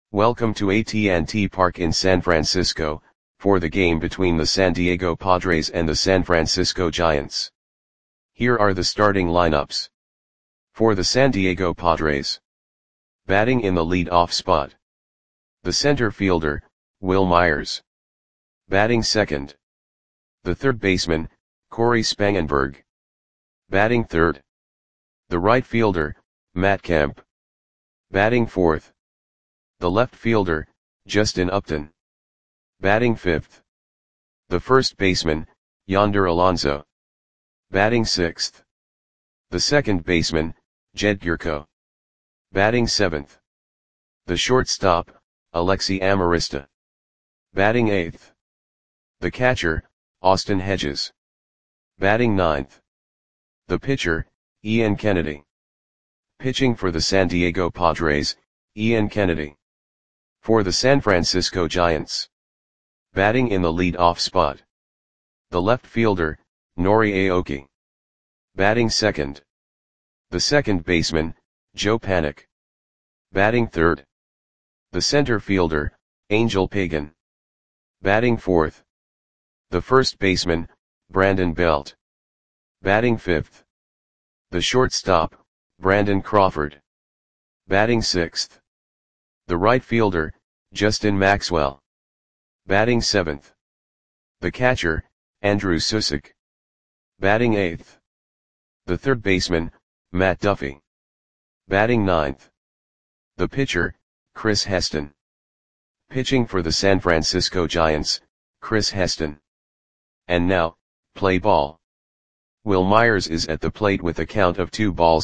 Welcome to AT&T Park in San Francisco, for the game between the San Diego Padres and the San Francisco Giants. Here are the starting lineups. For the San Diego Padres. Batting in the lead-off spot. The center fielder, Wil Myers. Batting second. The third baseman, Cory Spangenberg. Batting third. The right fielder, Matt Kemp. Batting fourth. The left fielder, Justin Upton. Batting fifth. The first baseman, Yonder Alonso. Batting sixth. The second baseman, Jed Gyorko. Batting seventh. The shortstop, Alexi Amarista. Batting eighth. The catcher, Austin Hedges. Batting ninth. The pitcher, Ian Kennedy. Pitching for the San Diego Padres, Ian Kennedy. For the San Francisco Giants. Batting in the lead-off spot. The left fielder, Nori Aoki. Batting second. The second baseman, Joe Panik. Batting third. The center fielder, Angel Pagan. Batting fourth. The first baseman, Brandon Belt. Batting fifth. The shortstop, Brandon Crawford. Batting sixth. The right fielder, Justin Maxwell. Batting seventh. The catcher, Andrew Susick. Batting eighth. The third baseman, Matt Duffy. Batting ninth. The pitcher, Chris Heston. Pitching for the San Francisco Giants, Chris Heston. And now, play ball. Wil Myers is at the plate with a count of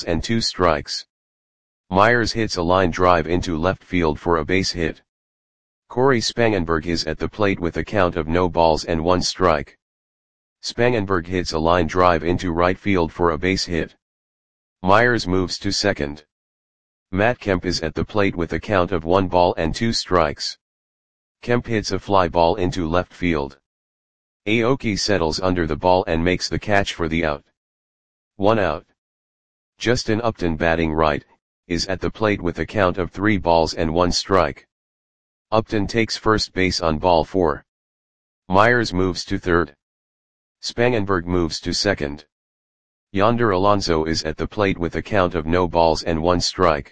2-2 Myers hits a line drive into left field for a base hit. Cory Spangenberg is at the plate with a count of 0-1. Spangenberg hits a line drive into right field for a base hit. Myers moves to second. Matt Kemp is at the plate with a count of 1-2. Kemp hits a fly ball into left field. Aoki settles under the ball and makes the catch for the out. 1 out. Justin Upton, batting right, is at the plate with a count of 3-1. Upton takes first base on ball 4. Myers moves to third. Spangenberg moves to second. Yonder Alonso is at the plate with a count of 0-1.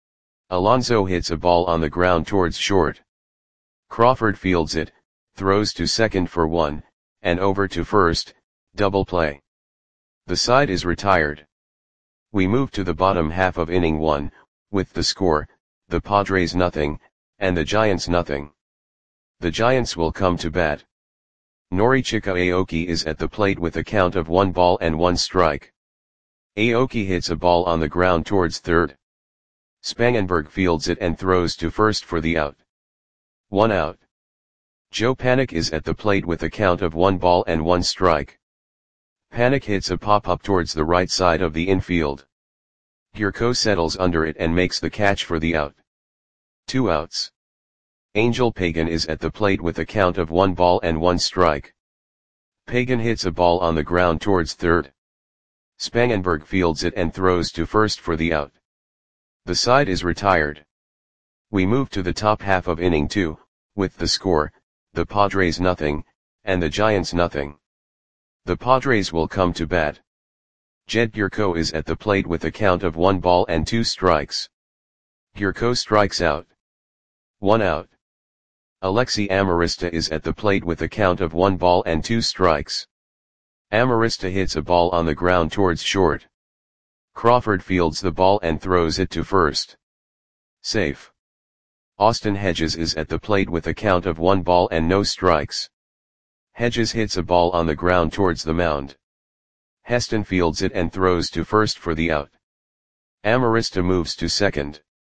Alonso hits a ball on the ground towards short. Crawford fields it, throws to second for 1, and over to first, double play. The side is retired. We move to the bottom half of inning 1, with the score, the Padres 0, and the Giants 0. The Giants will come to bat. Norichika Aoki is at the plate with a count of 1-1. Aoki hits a ball on the ground towards third. Spangenberg fields it and throws to first for the out. 1 out. Joe Panik is at the plate with a count of 1-1. Panik hits a pop-up towards the right side of the infield. Gyorko settles under it and makes the catch for the out. 2 outs. Angel Pagan is at the plate with a count of 1-1. Pagan hits a ball on the ground towards third. Spangenberg fields it and throws to first for the out. The side is retired. We move to the top half of inning 2, with the score, the Padres 0, and the Giants 0. The Padres will come to bat. Jed Gyorko is at the plate with a count of 1-2. Gyorko strikes out. 1 out. Alexi Amarista is at the plate with a count of 1-2. Amarista hits a ball on the ground towards short. Crawford fields the ball and throws it to first. Safe. Austin Hedges is at the plate with a count of 1-0. Hedges hits a ball on the ground towards the mound. Heston fields it and throws to first for the out. Amarista moves to second.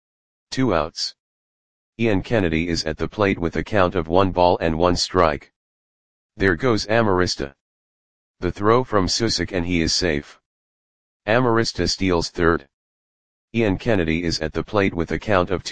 2 outs. Ian Kennedy is at the plate with a count of 1-1. There goes Amarista. The throw from Susick and he is safe. Amarista steals third. Ian Kennedy is at the plate with a count of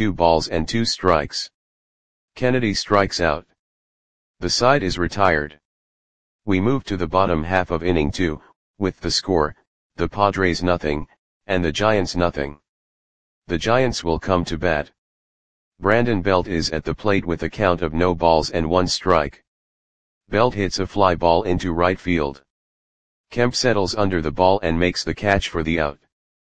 2-2. Kennedy strikes out. The side is retired. We move to the bottom half of inning 2, with the score, the Padres 0, and the Giants 0. The Giants will come to bat. Brandon Belt is at the plate with a count of no balls and 1 strike. Belt hits a fly ball into right field. Kemp settles under the ball and makes the catch for the out.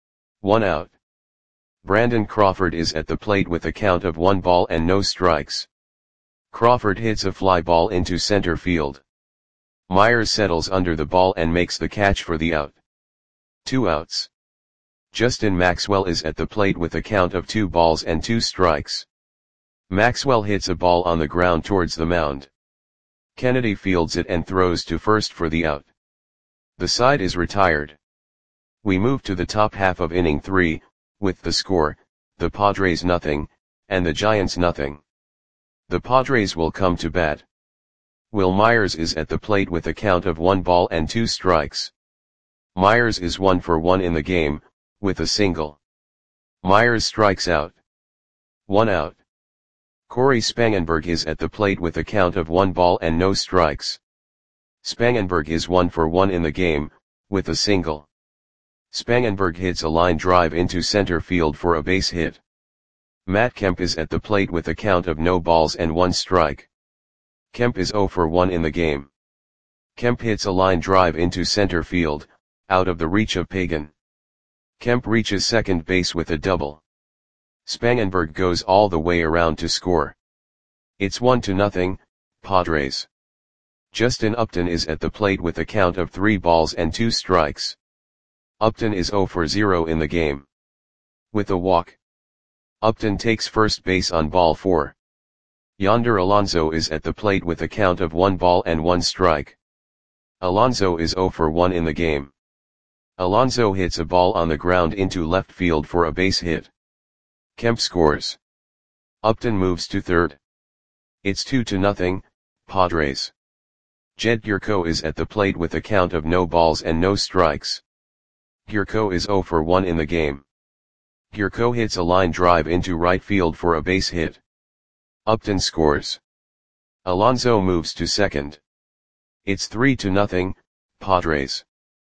1 out. Brandon Crawford is at the plate with a count of 1 ball and no strikes. Crawford hits a fly ball into center field. Myers settles under the ball and makes the catch for the out. 2 outs. Justin Maxwell is at the plate with a count of 2 balls and 2 strikes. Maxwell hits a ball on the ground towards the mound. Kennedy fields it and throws to first for the out. The side is retired. We move to the top half of inning 3, with the score, the Padres nothing, and the Giants nothing. The Padres will come to bat. Will Myers is at the plate with a count of 1 ball and 2 strikes. Myers is 1 for 1 in the game, with a single. Myers strikes out. 1 out. Corey Spangenberg is at the plate with a count of 1 ball and no strikes. Spangenberg is 1 for 1 in the game, with a single. Spangenberg hits a line drive into center field for a base hit. Matt Kemp is at the plate with a count of no balls and 1 strike. Kemp is 0 for 1 in the game. Kemp hits a line drive into center field, out of the reach of Pagan. Kemp reaches second base with a double. Spangenberg goes all the way around to score. It's 1-0, Padres. Justin Upton is at the plate with a count of 3 balls and 2 strikes. Upton is 0 for 0 in the game. With a walk. Upton takes first base on ball 4. Yonder Alonso is at the plate with a count of 1 ball and 1 strike. Alonso is 0 for 1 in the game. Alonso hits a ball on the ground into left field for a base hit. Kemp scores. Upton moves to third. It's 2-0, Padres. Jed Gyorko is at the plate with a count of no balls and no strikes. Gyorko is 0 for 1 in the game. Gyorko hits a line drive into right field for a base hit. Upton scores. Alonso moves to second. It's 3-0, Padres.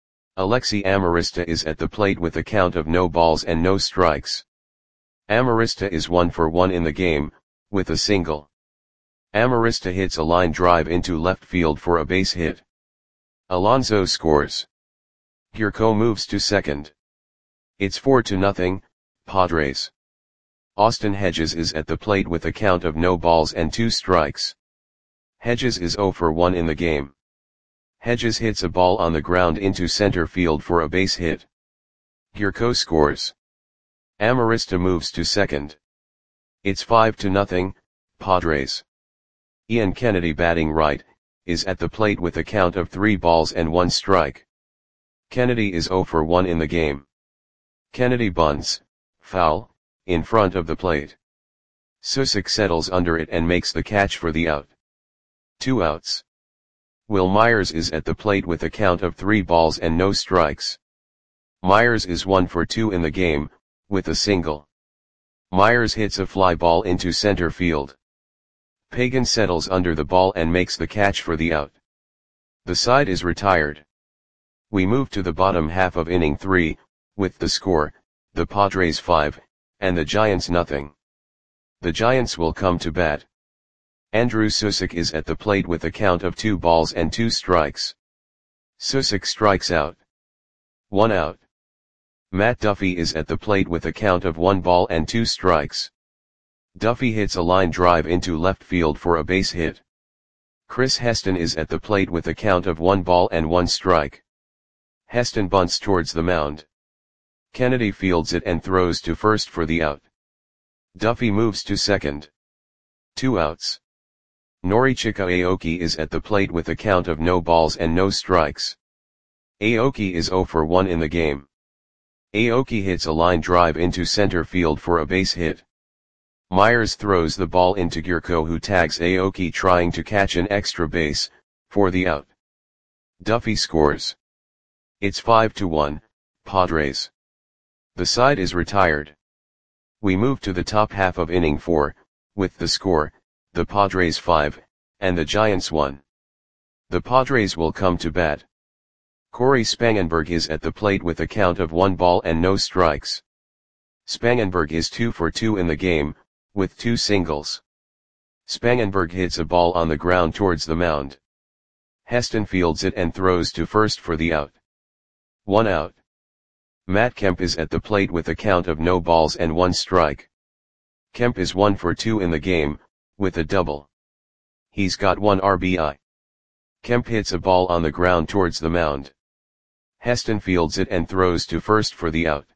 Alexi Amarista is at the plate with a count of no balls and no strikes. Amarista is 1 for 1 in the game, with a single. Amarista hits a line drive into left field for a base hit. Alonso scores. Gyorko moves to second. It's 4-0, Padres. Austin Hedges is at the plate with a count of no balls and 2 strikes. Hedges is 0 for 1 in the game. Hedges hits a ball on the ground into center field for a base hit. Gyorko scores. Amarista moves to second. It's 5-0, Padres. Ian Kennedy, batting right, is at the plate with a count of 3 balls and 1 strike. Kennedy is 0 for 1 in the game. Kennedy bunts, foul, in front of the plate. Susick settles under it and makes the catch for the out. 2 outs. Will Myers is at the plate with a count of 3 balls and no strikes. Myers is 1 for 2 in the game, with a single. Myers hits a fly ball into center field. Pagan settles under the ball and makes the catch for the out. The side is retired. We move to the bottom half of inning 3, with the score, the Padres 5, and the Giants nothing. The Giants will come to bat. Andrew Susick is at the plate with a count of 2 balls and 2 strikes. Susick strikes out. 1 out. Matt Duffy is at the plate with a count of 1 ball and 2 strikes. Duffy hits a line drive into left field for a base hit. Chris Heston is at the plate with a count of 1 ball and 1 strike. Heston bunts towards the mound. Kennedy fields it and throws to first for the out. Duffy moves to second. 2 outs. Norichika Aoki is at the plate with a count of no balls and no strikes. Aoki is 0 for 1 in the game. Aoki hits a line drive into center field for a base hit. Myers throws the ball into Gyorko, who tags Aoki trying to catch an extra base, for the out. Duffy scores. It's 5-1, Padres. The side is retired. We move to the top half of inning 4, with the score, the Padres 5, and the Giants 1. The Padres will come to bat. Corey Spangenberg is at the plate with a count of 1 ball and no strikes. Spangenberg is 2 for 2 in the game, with 2 singles. Spangenberg hits a ball on the ground towards the mound. Heston fields it and throws to first for the out. 1 out. Matt Kemp is at the plate with a count of no balls and 1 strike. Kemp is 1 for 2 in the game, with a double. He's got 1 RBI. Kemp hits a ball on the ground towards the mound. Heston fields it and throws to first for the out.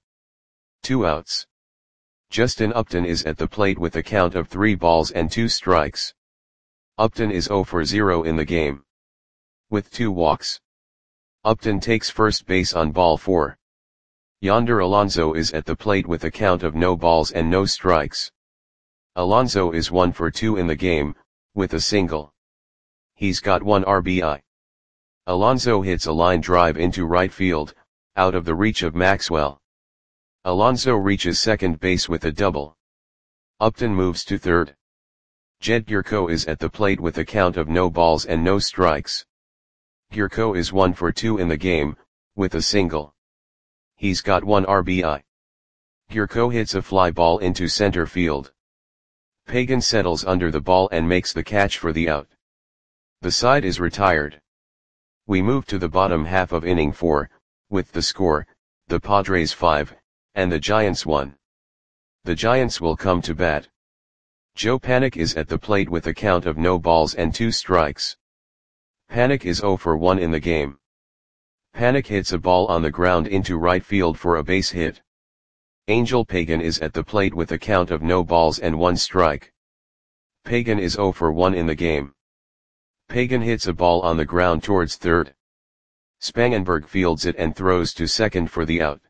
2 outs. Justin Upton is at the plate with a count of 3 balls and 2 strikes. Upton is 0 for 0 in the game, with 2 walks. Upton takes first base on ball 4. Yonder Alonso is at the plate with a count of no balls and no strikes. Alonso is 1 for 2 in the game, with a single. He's got 1 RBI. Alonso hits a line drive into right field, out of the reach of Maxwell. Alonso reaches second base with a double. Upton moves to third. Jed Gyorko is at the plate with a count of no balls and no strikes. Gyorko is 1 for 2 in the game, with a single. He's got 1 RBI. Gyorko hits a fly ball into center field. Pagan settles under the ball and makes the catch for the out. The side is retired. We move to the bottom half of inning 4, with the score, the Padres 5, and the Giants 1. The Giants will come to bat. Joe Panik is at the plate with a count of no balls and 2 strikes. Panik is 0 for 1 in the game. Panik hits a ball on the ground into right field for a base hit. Angel Pagan is at the plate with a count of no balls and 1 strike. Pagan is 0 for 1 in the game. Pagan hits a ball on the ground towards third. Spangenberg fields it and throws to second for the out.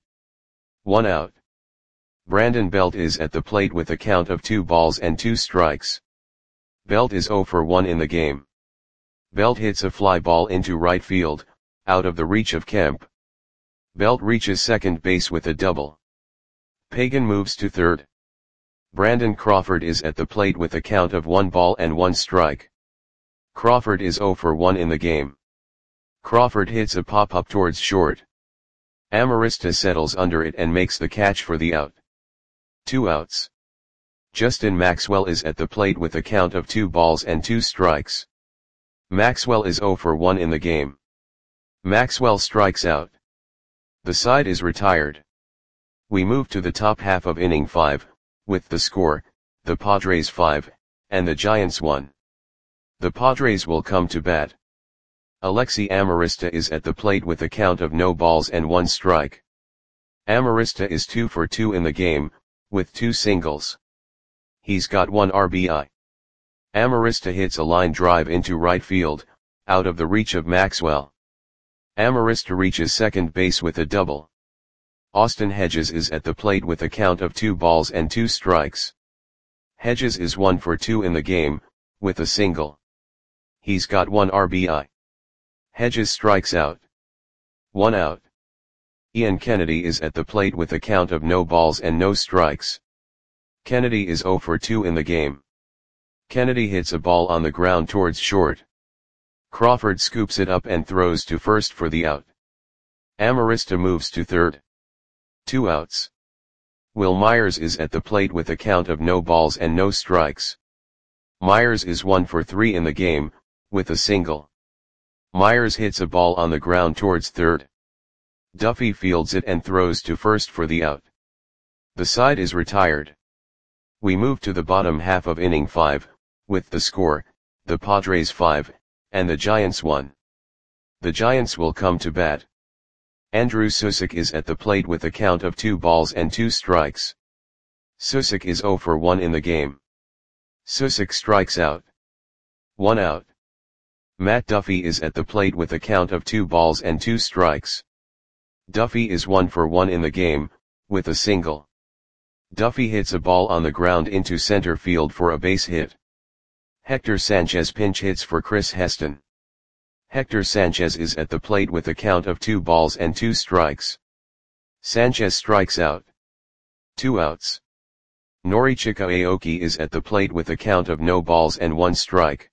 1 out. Brandon Belt is at the plate with a count of 2 balls and 2 strikes. Belt is 0 for 1 in the game. Belt hits a fly ball into right field, out of the reach of Kemp. Belt reaches second base with a double. Pagan moves to third. Brandon Crawford is at the plate with a count of 1 ball and 1 strike. Crawford is 0 for 1 in the game. Crawford hits a pop-up towards short. Amarista settles under it and makes the catch for the out. 2 outs. Justin Maxwell is at the plate with a count of 2 balls and 2 strikes. Maxwell is 0 for 1 in the game. Maxwell strikes out. The side is retired. We move to the top half of inning 5, with the score, the Padres 5, and the Giants 1. The Padres will come to bat. Alexi Amarista is at the plate with a count of no balls and 1 strike. Amarista is 2 for 2 in the game, with 2 singles. He's got 1 RBI. Amarista hits a line drive into right field, out of the reach of Maxwell. Amarista reaches second base with a double. Austin Hedges is at the plate with a count of 2 balls and 2 strikes. Hedges is 1 for 2 in the game, with a single. He's got 1 RBI. Hedges strikes out. 1 out. Ian Kennedy is at the plate with a count of no balls and no strikes. Kennedy is 0 for 2 in the game. Kennedy hits a ball on the ground towards short. Crawford scoops it up and throws to first for the out. Amarista moves to third. 2 outs. Will Myers is at the plate with a count of no balls and no strikes. Myers is 1 for 3 in the game, with a single. Myers hits a ball on the ground towards third. Duffy fields it and throws to first for the out. The side is retired. We move to the bottom half of inning 5, with the score, the Padres 5, and the Giants 1. The Giants will come to bat. Andrew Susick is at the plate with a count of 2 balls and 2 strikes. Susick is 0 for 1 in the game. Susick strikes out. 1 out. Matt Duffy is at the plate with a count of 2 balls and 2 strikes. Duffy is 1 for 1 in the game, with a single. Duffy hits a ball on the ground into center field for a base hit. Hector Sanchez pinch hits for Chris Heston. Hector Sanchez is at the plate with a count of 2 balls and 2 strikes. Sanchez strikes out. 2 outs. Norichika Aoki is at the plate with a count of no balls and 1 strike.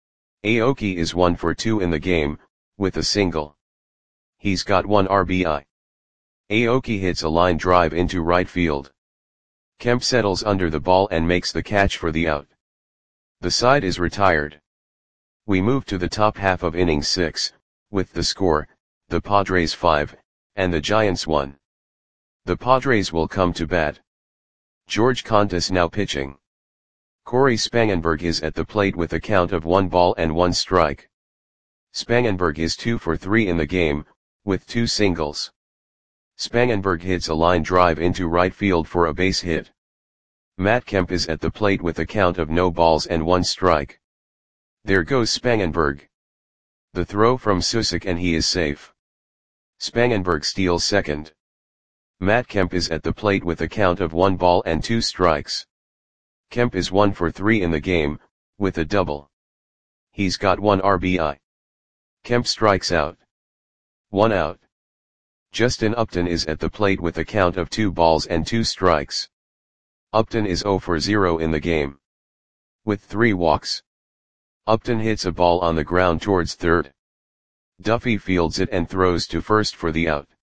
Aoki is 1 for 2 in the game, with a single. He's got 1 RBI. Aoki hits a line drive into right field. Kemp settles under the ball and makes the catch for the out. The side is retired. We move to the top half of inning 6, with the score, the Padres 5, and the Giants 1. The Padres will come to bat. George Contis now pitching. Corey Spangenberg is at the plate with a count of 1 ball and 1 strike. Spangenberg is 2 for 3 in the game, with 2 singles. Spangenberg hits a line drive into right field for a base hit. Matt Kemp is at the plate with a count of no balls and 1 strike. There goes Spangenberg. The throw from Susick and he is safe. Spangenberg steals second. Matt Kemp is at the plate with a count of 1 ball and 2 strikes. Kemp is 1 for 3 in the game, with a double. He's got 1 RBI. Kemp strikes out. 1 out. Justin Upton is at the plate with a count of 2 balls and 2 strikes. Upton is 0 for 0 in the game. With 3 walks. Upton hits a ball on the ground towards third. Duffy fields it and throws to first for the out.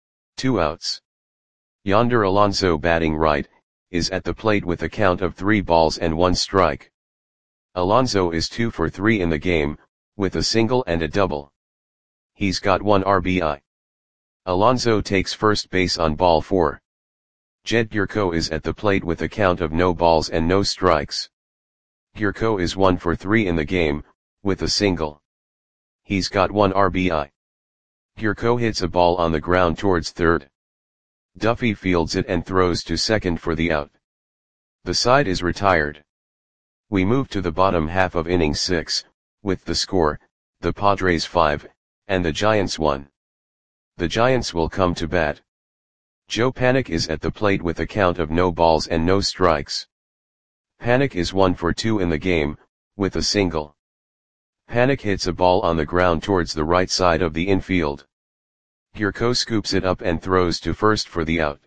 2 outs. Yonder Alonso batting right, is at the plate with a count of 3 balls and 1 strike. Alonso is 2 for 3 in the game, with a single and a double. He's got 1 RBI. Alonso takes first base on ball 4. Jed Gyorko is at the plate with a count of no balls and no strikes. Gyorko is 1 for 3 in the game, with a single. He's got 1 RBI. Gyorko hits a ball on the ground towards third. Duffy fields it and throws to second for the out. The side is retired. We move to the bottom half of inning 6, with the score, the Padres 5, and the Giants 1. The Giants will come to bat. Joe Panik is at the plate with a count of no balls and no strikes. Panik is 1 for 2 in the game, with a single. Panik hits a ball on the ground towards the right side of the infield. Gyorko scoops it up and throws to first for the out.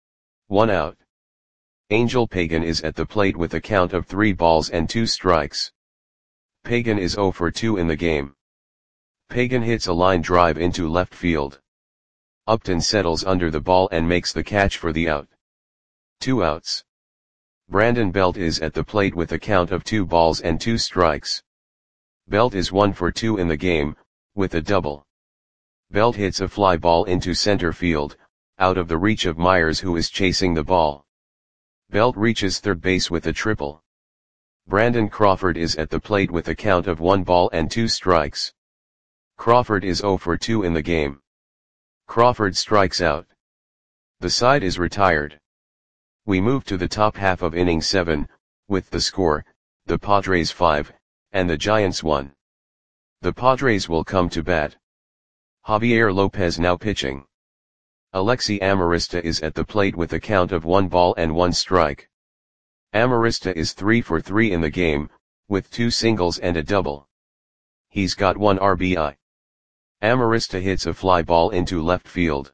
1 out. Angel Pagan is at the plate with a count of 3 balls and 2 strikes. Pagan is 0 for 2 in the game. Pagan hits a line drive into left field. Upton settles under the ball and makes the catch for the out. 2 outs. Brandon Belt is at the plate with a count of 2 balls and 2 strikes. Belt is 1 for 2 in the game, with a double. Belt hits a fly ball into center field, out of the reach of Myers who is chasing the ball. Belt reaches third base with a triple. Brandon Crawford is at the plate with a count of 1 ball and 2 strikes. Crawford is 0 for 2 in the game. Crawford strikes out. The side is retired. We move to the top half of inning 7, with the score, the Padres 5, and the Giants 1. The Padres will come to bat. Javier Lopez now pitching. Alexi Amarista is at the plate with a count of 1 ball and 1 strike. Amarista is 3 for 3 in the game, with 2 singles and a double. He's got 1 RBI. Amarista hits a fly ball into left field.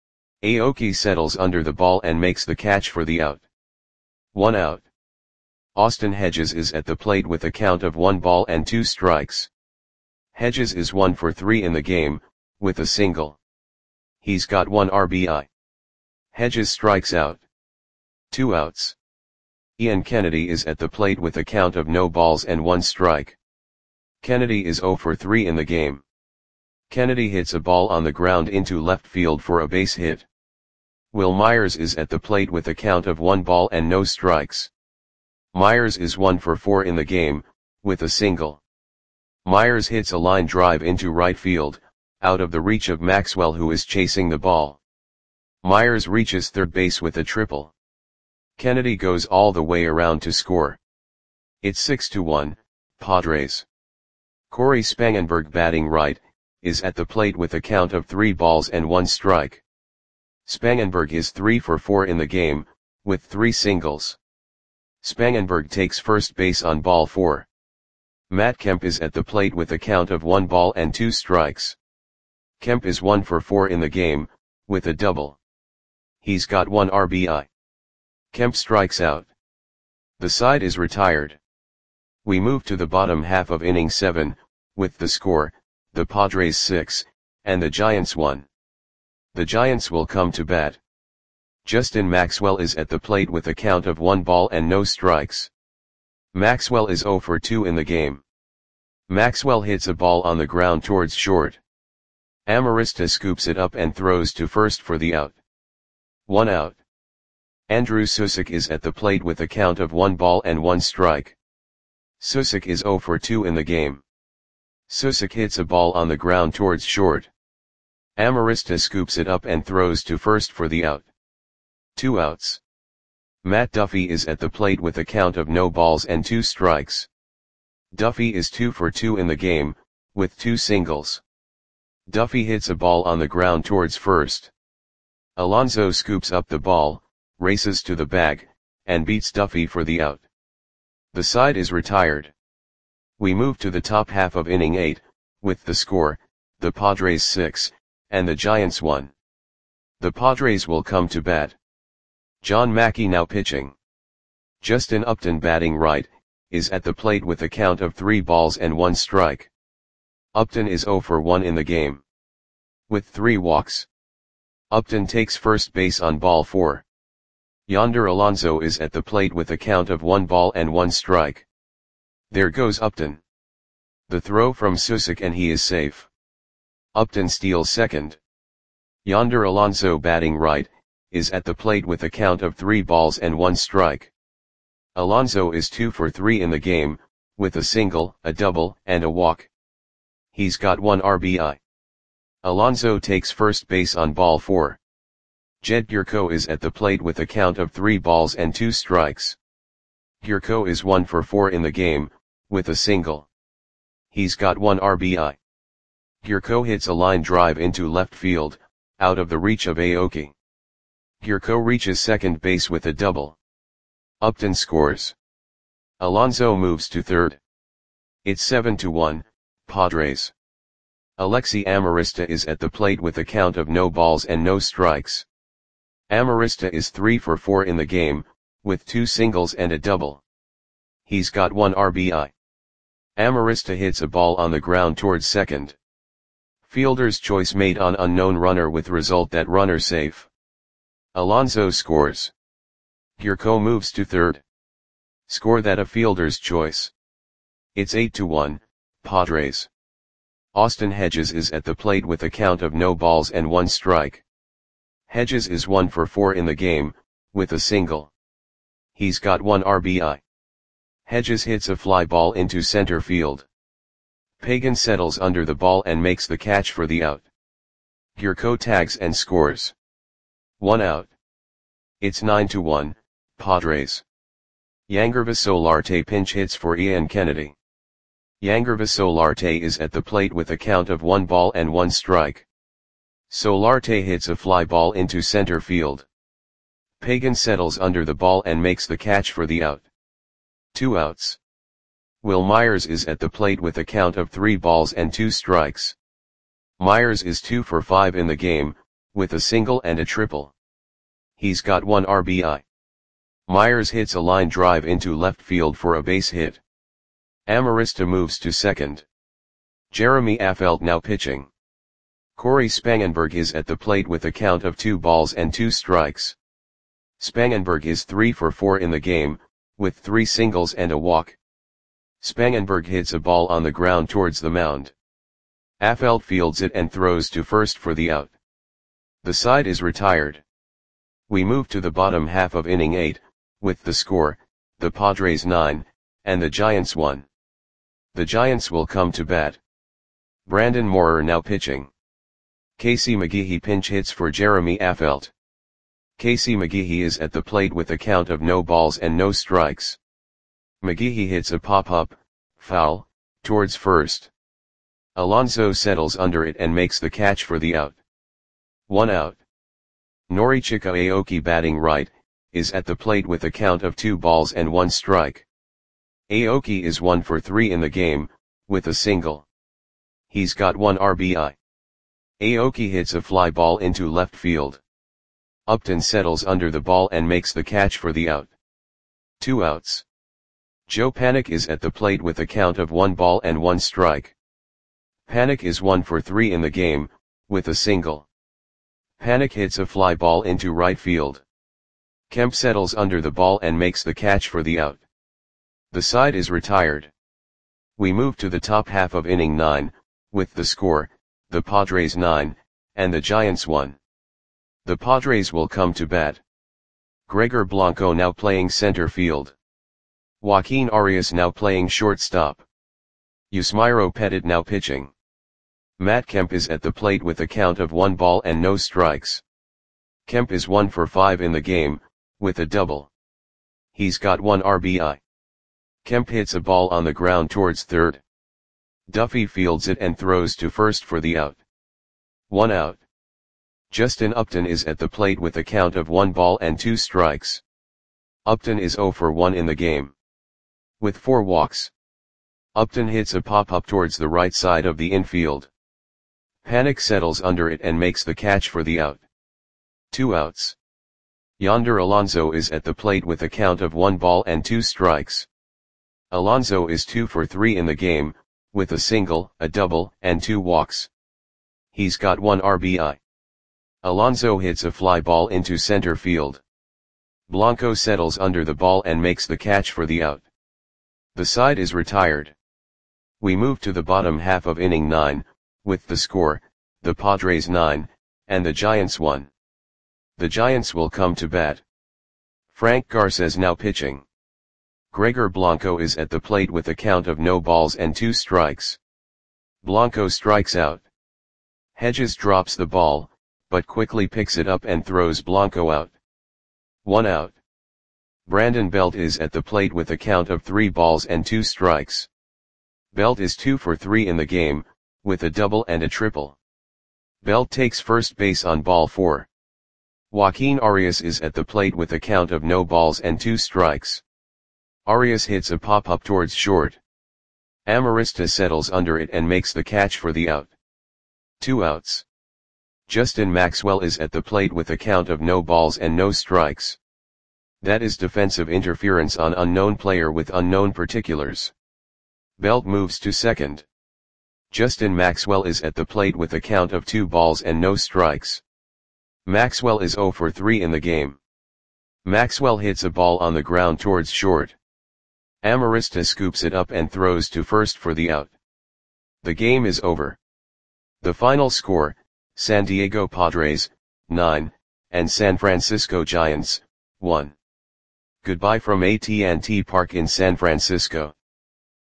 Aoki settles under the ball and makes the catch for the out. 1 out. Austin Hedges is at the plate with a count of 1 ball and 2 strikes. Hedges is 1 for 3 in the game, with a single. He's got 1 RBI. Hedges strikes out. 2 outs. Ian Kennedy is at the plate with a count of no balls and 1 strike. Kennedy is 0 for 3 in the game. Kennedy hits a ball on the ground into left field for a base hit. Will Myers is at the plate with a count of 1 ball and no strikes. Myers is 1 for 4 in the game, with a single. Myers hits a line drive into right field, out of the reach of Maxwell who is chasing the ball. Myers reaches third base with a triple. Kennedy goes all the way around to score. It's 6-1, Padres. Corey Spangenberg batting right, is at the plate with a count of 3 balls and 1 strike. Spangenberg is 3 for 4 in the game, with 3 singles. Spangenberg takes first base on ball 4. Matt Kemp is at the plate with a count of 1 ball and 2 strikes. Kemp is 1 for 4 in the game, with a double. He's got 1 RBI. Kemp strikes out. The side is retired. We move to the bottom half of inning 7, with the score, the Padres 6, and the Giants 1. The Giants will come to bat. Justin Maxwell is at the plate with a count of 1 ball and no strikes. Maxwell is 0 for 2 in the game. Maxwell hits a ball on the ground towards short. Amarista scoops it up and throws to first for the out. 1 out. Andrew Susick is at the plate with a count of 1 ball and 1 strike. Susick is 0 for 2 in the game. Susick hits a ball on the ground towards short. Amarista scoops it up and throws to first for the out. 2 outs. Matt Duffy is at the plate with a count of no balls and 2 strikes. Duffy is 2 for 2 in the game, with 2 singles. Duffy hits a ball on the ground towards first. Alonso scoops up the ball, races to the bag, and beats Duffy for the out. The side is retired. We move to the top half of inning 8, with the score, the Padres 6, and the Giants 1. The Padres will come to bat. John Mackey now pitching. Justin Upton batting right, is at the plate with a count of 3 balls and 1 strike. Upton is 0 for 1 in the game. With 3 walks. Upton takes first base on ball 4. Yonder Alonso is at the plate with a count of 1 ball and 1 strike. There goes Upton. The throw from Susick and he is safe. Upton steals second. Yonder Alonso batting right, is at the plate with a count of 3 balls and 1 strike. Alonso is 2 for 3 in the game, with a single, a double, and a walk. He's got 1 RBI. Alonso takes first base on ball 4. Jed Gyorko is at the plate with a count of 3 balls and 2 strikes. Gyorko is 1 for 4 in the game, with a single. He's got 1 RBI. Gyorko hits a line drive into left field, out of the reach of Aoki. Gyorko reaches second base with a double. Upton scores. Alonso moves to third. It's 7-1, Padres. Alexi Amarista is at the plate with a count of no balls and no strikes. Amarista is 3 for 4 in the game, with 2 singles and a double. He's got 1 RBI. Amarista hits a ball on the ground towards second. Fielder's choice made on unknown runner with result that runner safe. Alonso scores. Gyorko moves to third. Score that a fielder's choice. It's 8-1, Padres. Austin Hedges is at the plate with a count of no balls and 1 strike. Hedges is 1 for 4 in the game, with a single. He's got 1 RBI. Hedges hits a fly ball into center field. Pagan settles under the ball and makes the catch for the out. Gyorko tags and scores. 1 out. It's 9-1, Padres. Yangervis Solarte pinch hits for Ian Kennedy. Yangervis Solarte is at the plate with a count of 1 ball and 1 strike. Solarte hits a fly ball into center field. Pagan settles under the ball and makes the catch for the out. 2 outs. Will Myers is at the plate with a count of 3 balls and 2 strikes. Myers is 2 for 5 in the game, with a single and a triple. He's got 1 RBI. Myers hits a line drive into left field for a base hit. Amarista moves to second. Jeremy Affeldt now pitching. Corey Spangenberg is at the plate with a count of 2 balls and 2 strikes. Spangenberg is 3 for 4 in the game, with 3 singles and a walk. Spangenberg hits a ball on the ground towards the mound. Affeldt fields it and throws to first for the out. The side is retired. We move to the bottom half of inning 8, with the score, the Padres 9, and the Giants 1. The Giants will come to bat. Brandon Moorer now pitching. Casey McGehee pinch hits for Jeremy Affeldt. Casey McGehee is at the plate with a count of no balls and no strikes. McGehee hits a pop-up, foul, towards first. Alonso settles under it and makes the catch for the out. 1 out. Norichika Aoki batting right, is at the plate with a count of 2 balls and 1 strike. Aoki is 1 for 3 in the game, with a single. He's got 1 RBI. Aoki hits a fly ball into left field. Upton settles under the ball and makes the catch for the out. 2 outs. Joe Panik is at the plate with a count of 1 ball and 1 strike. Panik is 1 for 3 in the game, with a single. Panik hits a fly ball into right field. Kemp settles under the ball and makes the catch for the out. The side is retired. We move to the top half of inning 9, with the score, the Padres 9, and the Giants 1. The Padres will come to bat. Gregor Blanco now playing center field. Joaquin Arias now playing shortstop. Yusmeiro Petit now pitching. Matt Kemp is at the plate with a count of 1 ball and no strikes. Kemp is 1 for 5 in the game, with a double. He's got 1 RBI. Kemp hits a ball on the ground towards third. Duffy fields it and throws to first for the out. 1 out. Justin Upton is at the plate with a count of 1 ball and 2 strikes. Upton is 0 for 1 in the game. With 4 walks. Upton hits a pop-up towards the right side of the infield. Panik settles under it and makes the catch for the out. 2 outs. Yonder Alonso is at the plate with a count of 1 ball and 2 strikes. Alonso is 2 for 3 in the game, with a single, a double, and 2 walks. He's got 1 RBI. Alonso hits a fly ball into center field. Blanco settles under the ball and makes the catch for the out. The side is retired. We move to the bottom half of inning 9, with the score, the Padres 9, and the Giants 1. The Giants will come to bat. Frank Garces now pitching. Gregor Blanco is at the plate with a count of no balls and 2 strikes. Blanco strikes out. Hedges drops the ball, but quickly picks it up and throws Blanco out. 1 out. Brandon Belt is at the plate with a count of 3 balls and 2 strikes. Belt is 2 for 3 in the game, with a double and a triple. Belt takes first base on ball 4. Joaquin Arias is at the plate with a count of no balls and 2 strikes. Arias hits a pop-up towards short. Amarista settles under it and makes the catch for the out. 2 outs. Justin Maxwell is at the plate with a count of no balls and no strikes. That is defensive interference on unknown player with unknown particulars. Belt moves to second. Justin Maxwell is at the plate with a count of 2 balls and no strikes. Maxwell is 0 for 3 in the game. Maxwell hits a ball on the ground towards short. Amarista scoops it up and throws to first for the out. The game is over. The final score, San Diego Padres, 9, and San Francisco Giants, 1. Goodbye from AT&T Park in San Francisco.